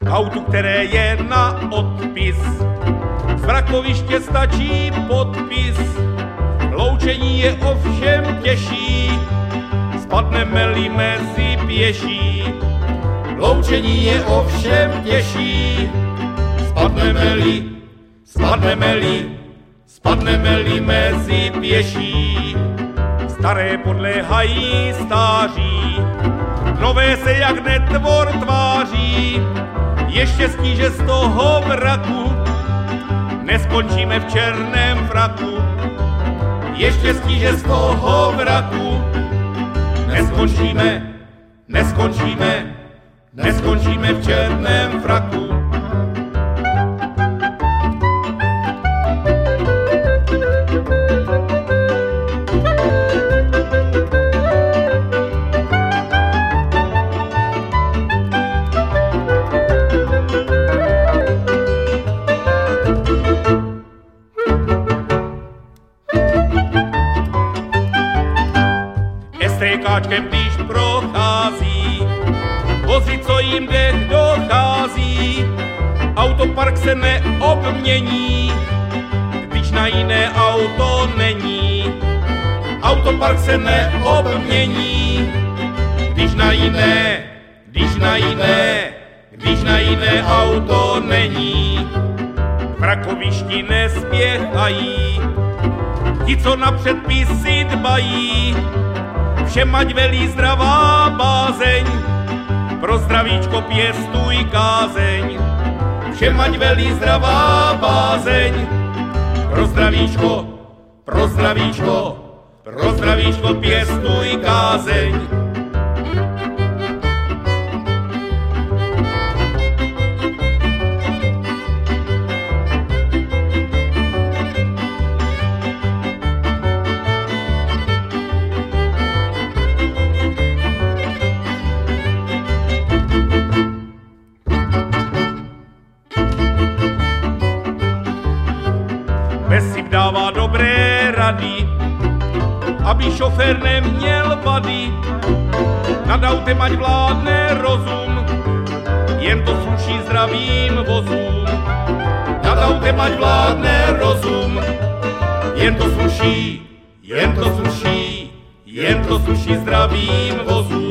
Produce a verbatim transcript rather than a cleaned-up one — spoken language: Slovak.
autu, které je na odpis. Z vrakoviště stačí podpis, loučení je ovšem těžší, spadneme-li mezi pěší. Loučení je ovšem těžší, spadneme-li, spadneme-li, spadneme-li mezi pěší. Staré podléhají stáří, nové se jak netvor tváří. Je štěstí, že z toho vraku neskončíme v černém fraku. Je štěstí, že z toho vraku neskončíme, neskončíme, neskončíme v černém fraku. STKčkem, když prochází, vozy, co jim dech dochází, autopark se neobmění, když na jiné auto není. Autopark se neobmění, když na jiné, když na jiné, když na jiné auto není. V vrakovišti nespěchají, ti, co na předpisy dbají, všem ať velí zdravá bázeň, pro zdravíčko pěstuj kázeň. Všem ať velí zdravá bázeň, pro zdravíčko, pro zdravíčko, pro zdravíčko pěstuj kázeň. Besip dává dobré rady, aby šofér neměl vady. Nad autem ať vládne rozum, jen to sluší zdravým vozům. Nad autem ať vládne rozum, jen to sluší, jen to sluší, jen to sluší zdravým vozům.